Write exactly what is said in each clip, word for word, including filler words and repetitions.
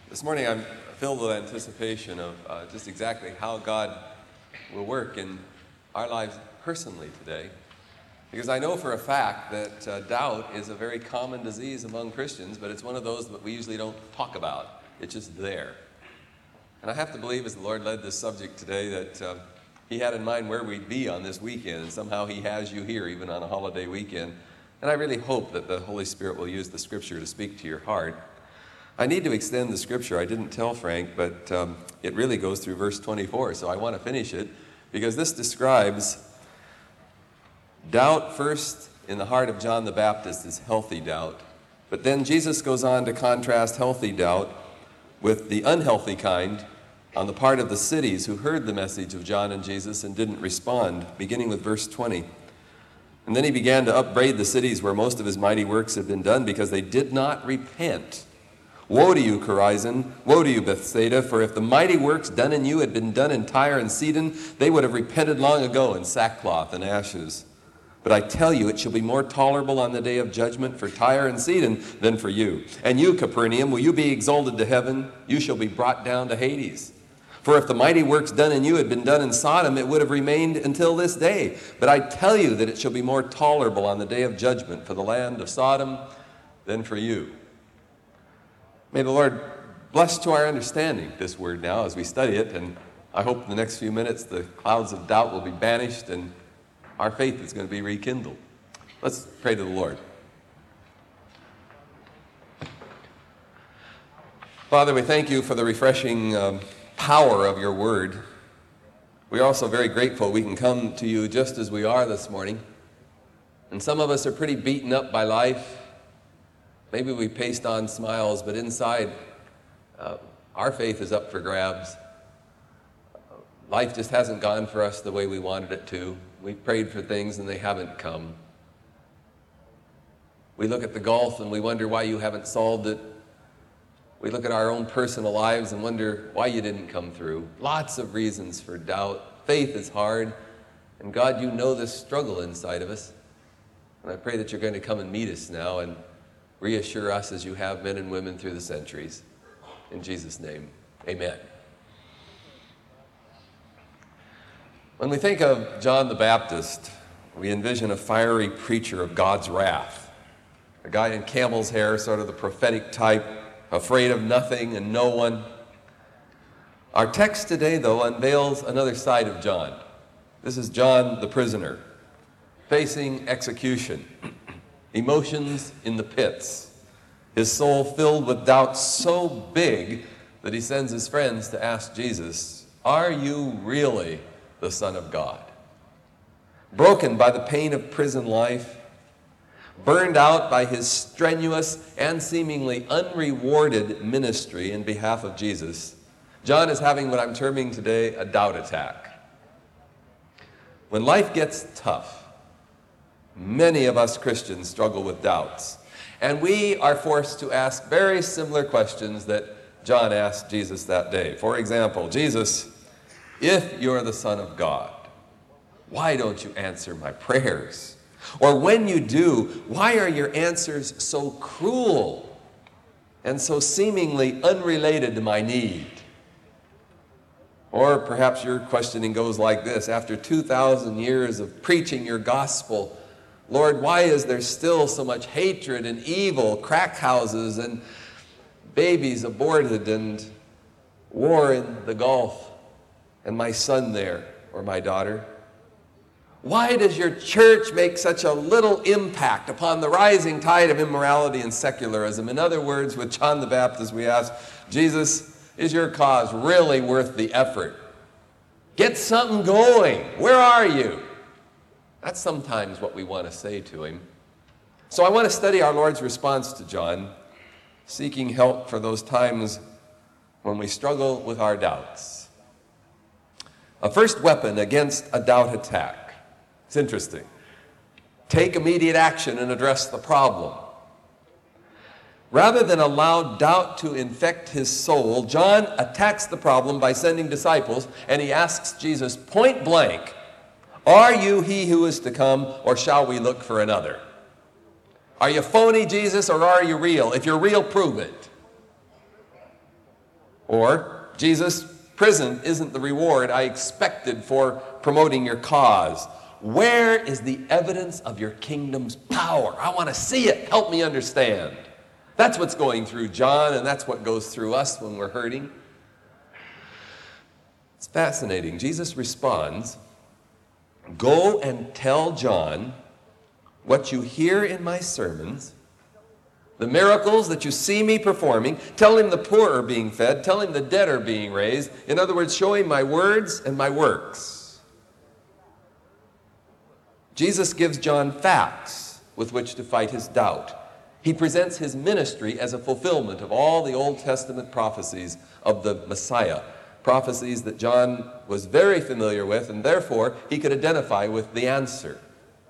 This morning I'm filled with anticipation of uh, just exactly how God will work in our lives personally today. Because I know for a fact that uh, doubt is a very common disease among Christians, but it's one of those that we usually don't talk about. It's just there. And I have to believe as the Lord led this subject today that uh, He had in mind where we'd be on this weekend, and somehow He has you here even on a holiday weekend. And I really hope that the Holy Spirit will use the Scripture to speak to your heart. I need to extend the Scripture. I didn't tell Frank, but um, it really goes through verse twenty-four, so I want to finish it because this describes doubt first in the heart of John the Baptist is healthy doubt. But then Jesus goes on to contrast healthy doubt with the unhealthy kind on the part of the cities who heard the message of John and Jesus and didn't respond, beginning with verse twenty. And then he began to upbraid the cities where most of his mighty works had been done because they did not repent. Woe to you, Chorazin! Woe to you, Bethsaida! For if the mighty works done in you had been done in Tyre and Sidon, they would have repented long ago in sackcloth and ashes. But I tell you, it shall be more tolerable on the day of judgment for Tyre and Sidon than for you. And you, Capernaum, will you be exalted to heaven? You shall be brought down to Hades. For if the mighty works done in you had been done in Sodom, it would have remained until this day. But I tell you that it shall be more tolerable on the day of judgment for the land of Sodom than for you. May the Lord bless to our understanding this word now as we study it, and I hope in the next few minutes the clouds of doubt will be banished and our faith is going to be rekindled. Let's pray to the Lord. Father, we thank you for the refreshing um, power of your word. We are also very grateful we can come to you just as we are this morning. And some of us are pretty beaten up by life. Maybe we paste on smiles, but inside, uh, our faith is up for grabs. Life just hasn't gone for us the way we wanted it to. We've prayed for things and they haven't come. We look at the gulf and we wonder why you haven't solved it. We look at our own personal lives and wonder why you didn't come through. Lots of reasons for doubt. Faith is hard. And God, you know this struggle inside of us. And I pray that you're going to come and meet us now and reassure us as you have men and women through the centuries. In Jesus' name, amen. When we think of John the Baptist, we envision a fiery preacher of God's wrath. A guy in camel's hair, sort of the prophetic type, afraid of nothing and no one. Our text today, though, unveils another side of John. This is John the prisoner, facing execution. Emotions in the pits. His soul filled with doubt so big that he sends his friends to ask Jesus, "Are you really the Son of God?" Broken by the pain of prison life, burned out by his strenuous and seemingly unrewarded ministry in behalf of Jesus, John is having what I'm terming today a doubt attack. When life gets tough, many of us Christians struggle with doubts, and we are forced to ask very similar questions that John asked Jesus that day. For example, Jesus, if you're the Son of God, why don't you answer my prayers? Or when you do, why are your answers so cruel and so seemingly unrelated to my need? Or perhaps your questioning goes like this: after two thousand years of preaching your gospel, Lord, why is there still so much hatred and evil, crack houses and babies aborted and war in the Gulf and my son there or my daughter? Why does your church make such a little impact upon the rising tide of immorality and secularism? In other words, with John the Baptist, we ask, Jesus, is your cause really worth the effort? Get something going. Where are you? That's sometimes what we want to say to him. So I want to study our Lord's response to John, seeking help for those times when we struggle with our doubts. A first weapon against a doubt attack. It's interesting. Take immediate action and address the problem. Rather than allow doubt to infect his soul, John attacks the problem by sending disciples, and he asks Jesus point blank, "Are you he who is to come, or shall we look for another?" Are you phony, Jesus, or are you real? If you're real, prove it. Or, Jesus, prison isn't the reward I expected for promoting your cause. Where is the evidence of your kingdom's power? I want to see it. Help me understand. That's what's going through John, and that's what goes through us when we're hurting. It's fascinating. Jesus responds, "Go and tell John what you hear in my sermons, the miracles that you see me performing. Tell him the poor are being fed. Tell him the dead are being raised. In other words, show him my words and my works." Jesus gives John facts with which to fight his doubt. He presents his ministry as a fulfillment of all the Old Testament prophecies of the Messiah, prophecies that John was very familiar with, and therefore he could identify with the answer.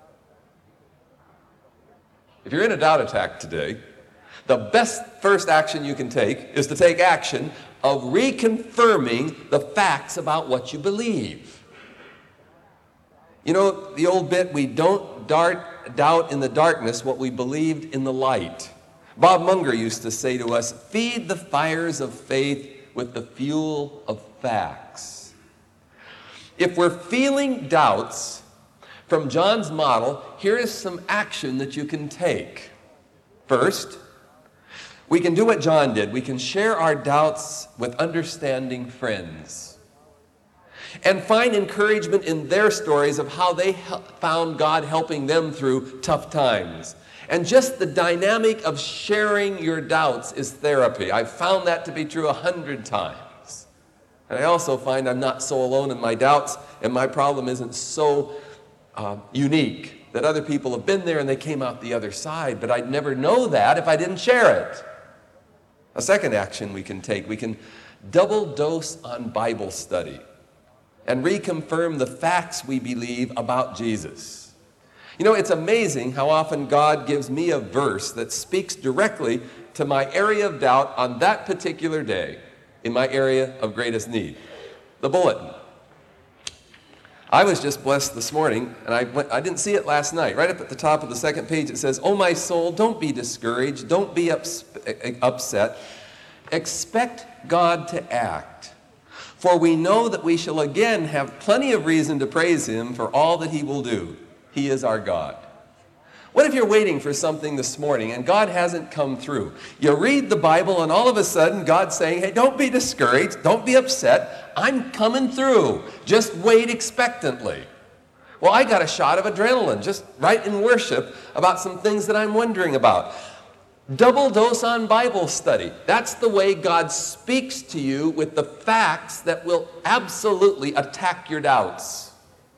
If you're in a doubt attack today, the best first action you can take is to take action of reconfirming the facts about what you believe. You know, the old bit, we don't dart, doubt in the darkness what we believed in the light. Bob Munger used to say to us, feed the fires of faith with the fuel of facts. If we're feeling doubts from John's model, here is some action that you can take. First, we can do what John did. We can share our doubts with understanding friends and find encouragement in their stories of how they found God helping them through tough times. And just the dynamic of sharing your doubts is therapy. I've found that to be true a hundred times. And I also find I'm not so alone in my doubts, and my problem isn't so uh, unique, that other people have been there and they came out the other side, but I'd never know that if I didn't share it. A second action we can take, we can double dose on Bible study and reconfirm the facts we believe about Jesus. You know, it's amazing how often God gives me a verse that speaks directly to my area of doubt on that particular day in my area of greatest need. The bulletin. I was just blessed this morning, and I, went, I didn't see it last night. Right up at the top of the second page it says, "Oh, my soul, don't be discouraged, don't be ups- upset. Expect God to act. For we know that we shall again have plenty of reason to praise him for all that he will do. He is our God." What if you're waiting for something this morning and God hasn't come through? You read the Bible and all of a sudden God's saying, hey, don't be discouraged, don't be upset. I'm coming through. Just wait expectantly. Well, I got a shot of adrenaline just right in worship about some things that I'm wondering about. Double dose on Bible study. That's the way God speaks to you with the facts that will absolutely attack your doubts.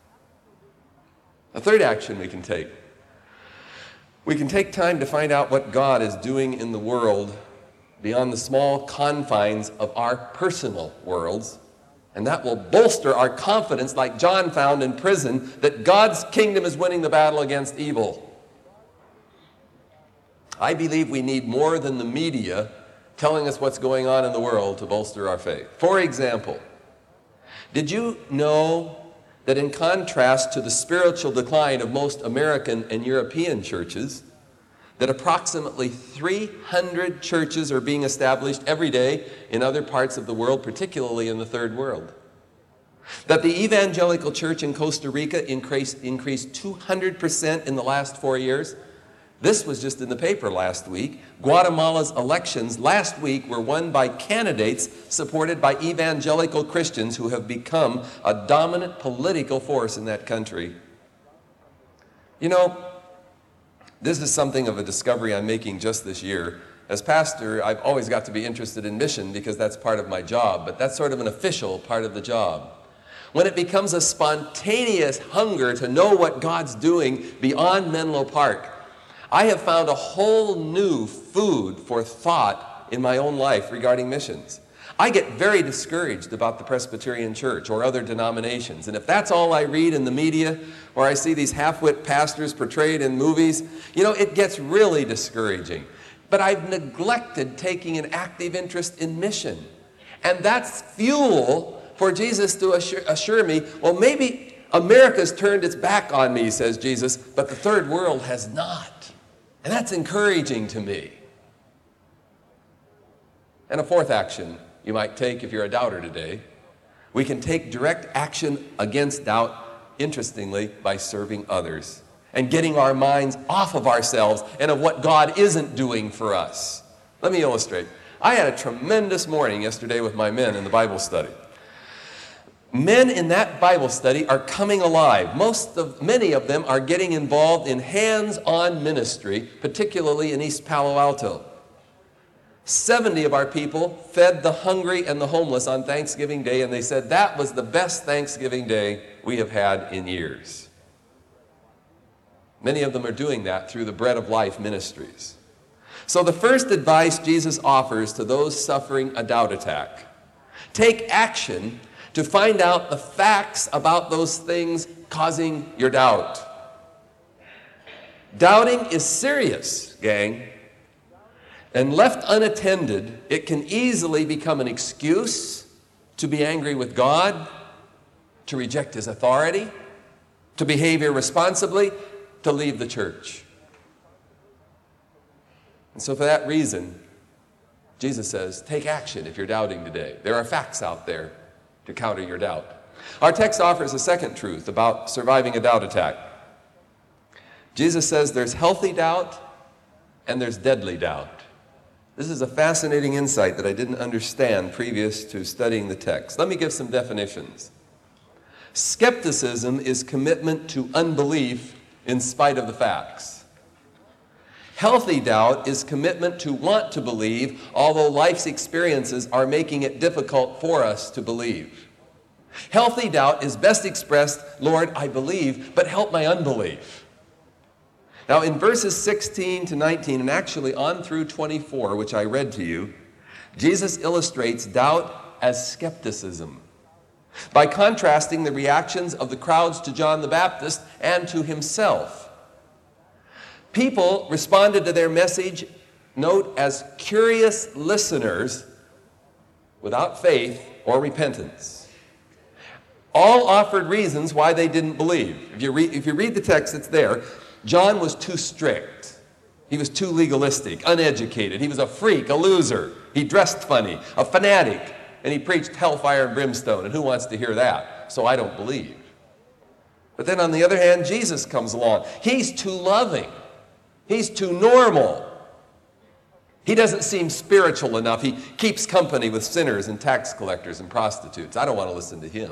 A third action we can take. We can take time to find out what God is doing in the world beyond the small confines of our personal worlds, and that will bolster our confidence, like John found in prison, that God's kingdom is winning the battle against evil. I believe we need more than the media telling us what's going on in the world to bolster our faith. For example, did you know that in contrast to the spiritual decline of most American and European churches, that approximately three hundred churches are being established every day in other parts of the world, particularly in the third world? That the evangelical church in Costa Rica increased, increased two hundred percent in the last four years? This was just in the paper last week. Guatemala's elections last week were won by candidates supported by evangelical Christians who have become a dominant political force in that country. You know, this is something of a discovery I'm making just this year. As pastor, I've always got to be interested in mission because that's part of my job, but that's sort of an official part of the job. When it becomes a spontaneous hunger to know what God's doing beyond Menlo Park, I have found a whole new food for thought in my own life regarding missions. I get very discouraged about the Presbyterian Church or other denominations, and if that's all I read in the media, or I see these half-wit pastors portrayed in movies, you know, it gets really discouraging. But I've neglected taking an active interest in mission. And that's fuel for Jesus to assure, assure me, well, maybe America's turned its back on me, says Jesus, but the third world has not. And that's encouraging to me. And a fourth action you might take if you're a doubter today. We can take direct action against doubt, interestingly, by serving others and getting our minds off of ourselves and of what God isn't doing for us. Let me illustrate. I had a tremendous morning yesterday with my men in the Bible study. Men in that Bible study are coming alive. Most of, many of them are getting involved in hands-on ministry, particularly in East Palo Alto. seventy of our people fed the hungry and the homeless on Thanksgiving Day, and they said that was the best Thanksgiving Day we have had in years. Many of them are doing that through the Bread of Life ministries. So the first advice Jesus offers to those suffering a doubt attack: take action to find out the facts about those things causing your doubt. Doubting is serious, gang. And left unattended, it can easily become an excuse to be angry with God, to reject His authority, to behave irresponsibly, to leave the church. And so for that reason, Jesus says, take action if you're doubting today. There are facts out there to counter your doubt. Our text offers a second truth about surviving a doubt attack. Jesus says there's healthy doubt and there's deadly doubt. This is a fascinating insight that I didn't understand previous to studying the text. Let me give some definitions. Skepticism is commitment to unbelief in spite of the facts. Healthy doubt is commitment to want to believe, although life's experiences are making it difficult for us to believe. Healthy doubt is best expressed, Lord, I believe, but help my unbelief. Now, in verses sixteen to nineteen, and actually on through twenty-four, which I read to you, Jesus illustrates doubt as skepticism by contrasting the reactions of the crowds to John the Baptist and to himself. People responded to their message, note, as curious listeners without faith or repentance. All offered reasons why they didn't believe. If you read, if you read the text, it's there. John was too strict. He was too legalistic, uneducated. He was a freak, a loser. He dressed funny, a fanatic, and he preached hellfire and brimstone. And who wants to hear that? So I don't believe. But then on the other hand, Jesus comes along. He's too loving. He's too normal. He doesn't seem spiritual enough. He keeps company with sinners and tax collectors and prostitutes. I don't want to listen to him.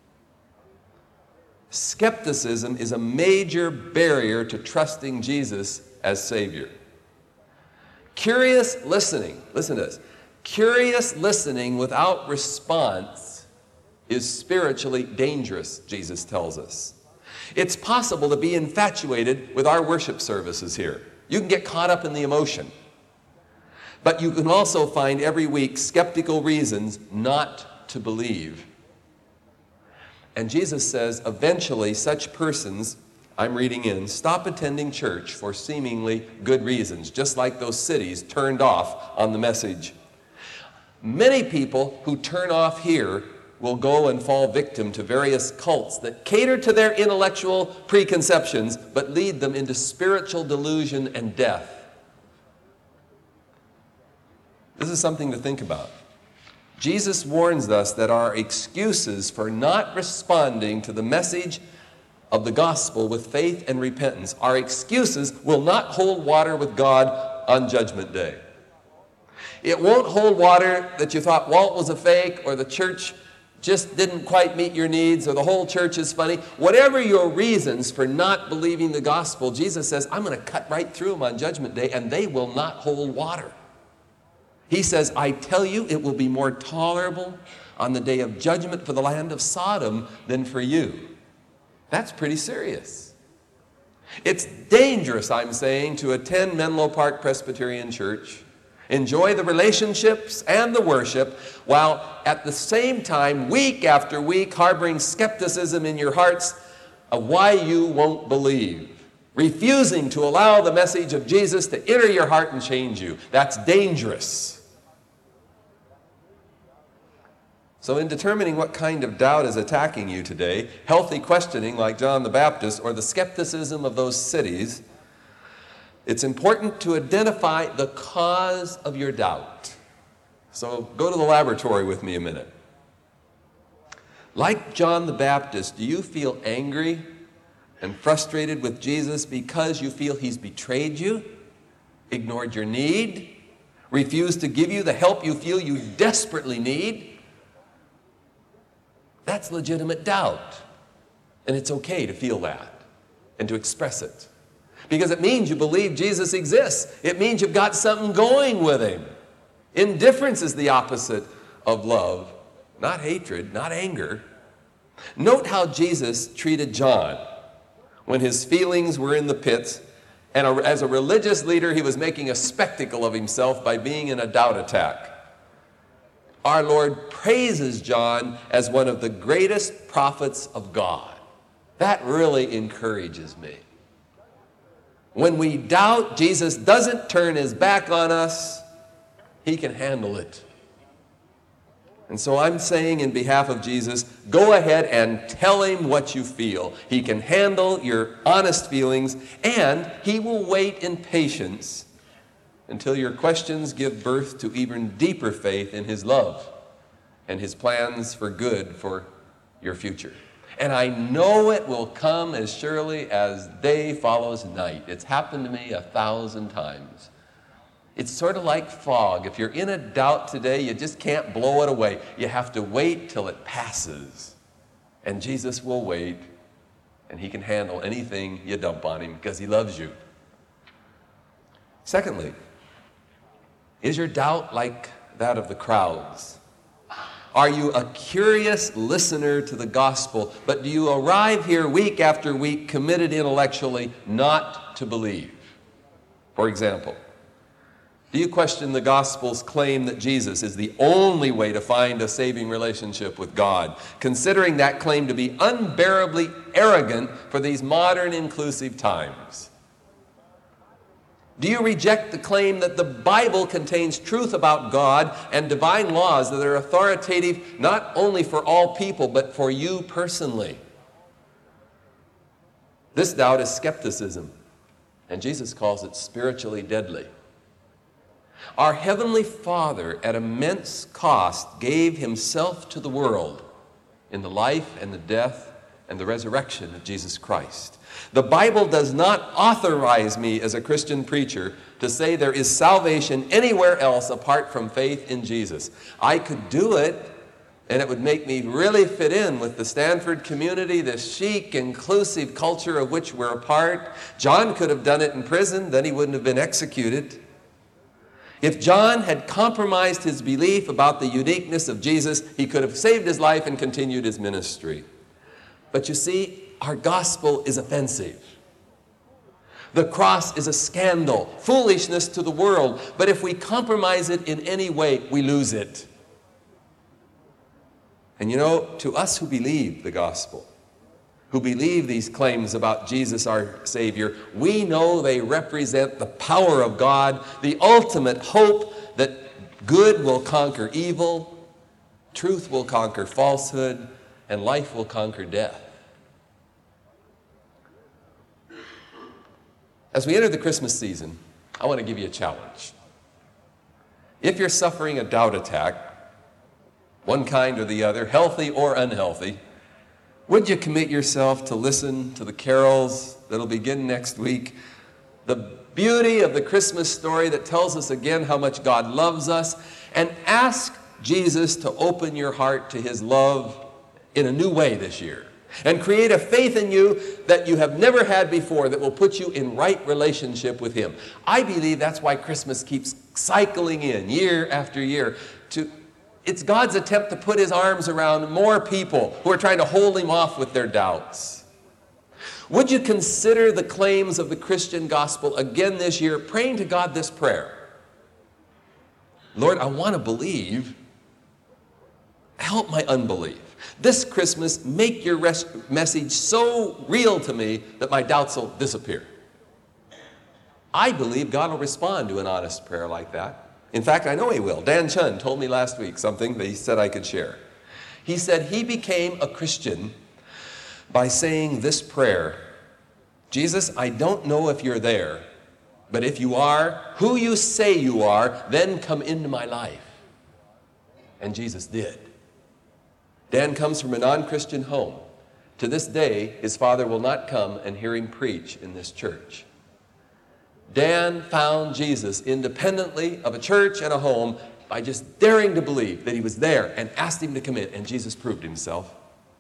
Skepticism is a major barrier to trusting Jesus as Savior. Curious listening, listen to this. Curious listening without response is spiritually dangerous, Jesus tells us. It's possible to be infatuated with our worship services here. You can get caught up in the emotion. But you can also find every week skeptical reasons not to believe. And Jesus says, eventually such persons, I'm reading in, stop attending church for seemingly good reasons, just like those cities turned off on the message. Many people who turn off here will go and fall victim to various cults that cater to their intellectual preconceptions, but lead them into spiritual delusion and death. This is something to think about. Jesus warns us that our excuses for not responding to the message of the gospel with faith and repentance, our excuses will not hold water with God on Judgment Day. It won't hold water that you thought Walt was a fake, or the church just didn't quite meet your needs, or the whole church is funny. Whatever your reasons for not believing the gospel, Jesus says, I'm going to cut right through them on Judgment Day, and they will not hold water. He says, I tell you, it will be more tolerable on the day of judgment for the land of Sodom than for you. That's pretty serious. It's dangerous, I'm saying, to attend Menlo Park Presbyterian Church, enjoy the relationships and the worship, while at the same time, week after week, harboring skepticism in your hearts of why you won't believe, refusing to allow the message of Jesus to enter your heart and change you. That's dangerous. So in determining what kind of doubt is attacking you today, healthy questioning like John the Baptist or the skepticism of those cities, it's important to identify the cause of your doubt. So go to the laboratory with me a minute. Like John the Baptist, do you feel angry and frustrated with Jesus because you feel he's betrayed you, ignored your need, refused to give you the help you feel you desperately need? That's legitimate doubt. And it's okay to feel that and to express it. Because it means you believe Jesus exists. It means you've got something going with him. Indifference is the opposite of love, not hatred, not anger. Note how Jesus treated John when his feelings were in the pits, and as a religious leader, he was making a spectacle of himself by being in a doubt attack. Our Lord praises John as one of the greatest prophets of God. That really encourages me. When we doubt, Jesus doesn't turn his back on us. He can handle it. And so I'm saying in behalf of Jesus, go ahead and tell him what you feel. He can handle your honest feelings, and he will wait in patience until your questions give birth to even deeper faith in his love and his plans for good for your future. And I know it will come as surely as day follows night. It's happened to me a thousand times. It's sort of like fog. If you're in a doubt today, you just can't blow it away. You have to wait till it passes. And Jesus will wait, and he can handle anything you dump on him because he loves you. Secondly, is your doubt like that of the crowds? Are you a curious listener to the gospel, but do you arrive here week after week committed intellectually not to believe? For example, do you question the gospel's claim that Jesus is the only way to find a saving relationship with God, considering that claim to be unbearably arrogant for these modern inclusive times? Do you reject the claim that the Bible contains truth about God and divine laws that are authoritative not only for all people, but for you personally? This doubt is skepticism, and Jesus calls it spiritually deadly. Our Heavenly Father, at immense cost, gave himself to the world in the life and the death and the resurrection of Jesus Christ. The Bible does not authorize me as a Christian preacher to say there is salvation anywhere else apart from faith in Jesus. I could do it, and it would make me really fit in with the Stanford community, this chic, inclusive culture of which we're a part. John could have done it in prison, then he wouldn't have been executed. If John had compromised his belief about the uniqueness of Jesus, he could have saved his life and continued his ministry. But you see, our gospel is offensive. The cross is a scandal, foolishness to the world. But if we compromise it in any way, we lose it. And you know, to us who believe the gospel, who believe these claims about Jesus our Savior, we know they represent the power of God, the ultimate hope that good will conquer evil, truth will conquer falsehood, and life will conquer death. As we enter the Christmas season, I want to give you a challenge. If you're suffering a doubt attack, one kind or the other, healthy or unhealthy, would you commit yourself to listen to the carols that'll begin next week? The beauty of the Christmas story that tells us again how much God loves us, and ask Jesus to open your heart to his love in a new way this year, and create a faith in you that you have never had before that will put you in right relationship with him. I believe that's why Christmas keeps cycling in year after year. To, it's God's attempt to put his arms around more people who are trying to hold him off with their doubts. Would you consider the claims of the Christian gospel again this year, praying to God this prayer? Lord, I want to believe. Help my unbelief. This Christmas, make your res- message so real to me that my doubts will disappear. I believe God will respond to an honest prayer like that. In fact, I know he will. Dan Chun told me last week something that he said I could share. He said he became a Christian by saying this prayer: Jesus, I don't know if you're there, but if you are, who you say you are, then come into my life. And Jesus did. Dan comes from a non-Christian home. To this day, his father will not come and hear him preach in this church. Dan found Jesus independently of a church and a home by just daring to believe that he was there and asked him to come in, and Jesus proved himself.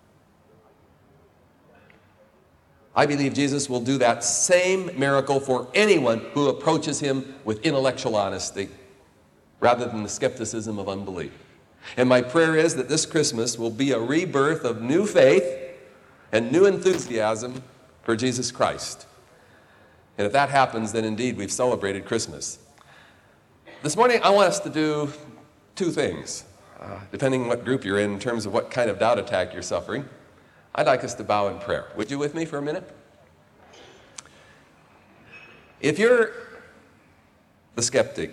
I believe Jesus will do that same miracle for anyone who approaches him with intellectual honesty rather than the skepticism of unbelief. And my prayer is that this Christmas will be a rebirth of new faith and new enthusiasm for Jesus Christ. And if that happens, then indeed we've celebrated Christmas. This morning I want us to do two things, uh, depending on what group you're in in terms of what kind of doubt attack you're suffering. I'd like us to bow in prayer. Would you with me for a minute? If you're the skeptic,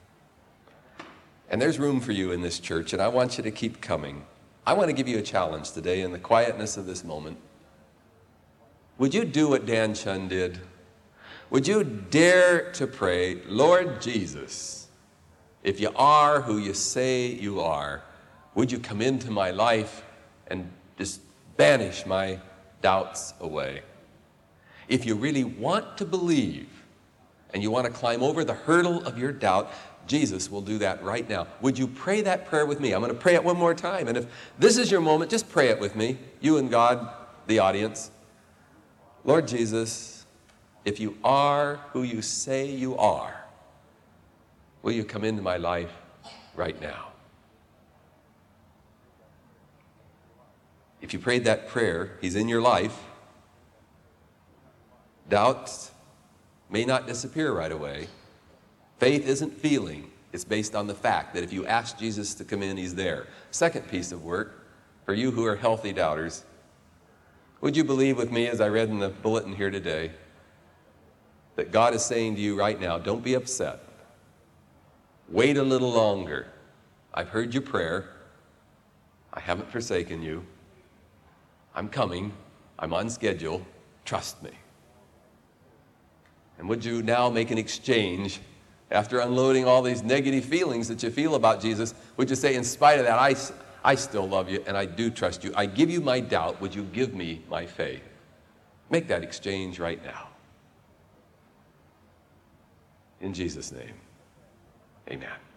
and there's room for you in this church, and I want you to keep coming, I want to give you a challenge today in the quietness of this moment. Would you do what Dan Chun did? Would you dare to pray, Lord Jesus, if you are who you say you are, would you come into my life and just banish my doubts away? If you really want to believe and you want to climb over the hurdle of your doubt, Jesus will do that right now. Would you pray that prayer with me? I'm going to pray it one more time. And if this is your moment, just pray it with me, you and God, the audience. Lord Jesus, if you are who you say you are, will you come into my life right now? If you prayed that prayer, he's in your life. Doubts may not disappear right away. Faith isn't feeling. It's based on the fact that if you ask Jesus to come in, he's there. Second piece of work, for you who are healthy doubters, would you believe with me, as I read in the bulletin here today, that God is saying to you right now, don't be upset. Wait a little longer. I've heard your prayer. I haven't forsaken you. I'm coming. I'm on schedule. Trust me. And would you now make an exchange after unloading all these negative feelings that you feel about Jesus? Would you say, in spite of that, I, I still love you and I do trust you. I give you my doubt. Would you give me my faith? Make that exchange right now. In Jesus' name, amen.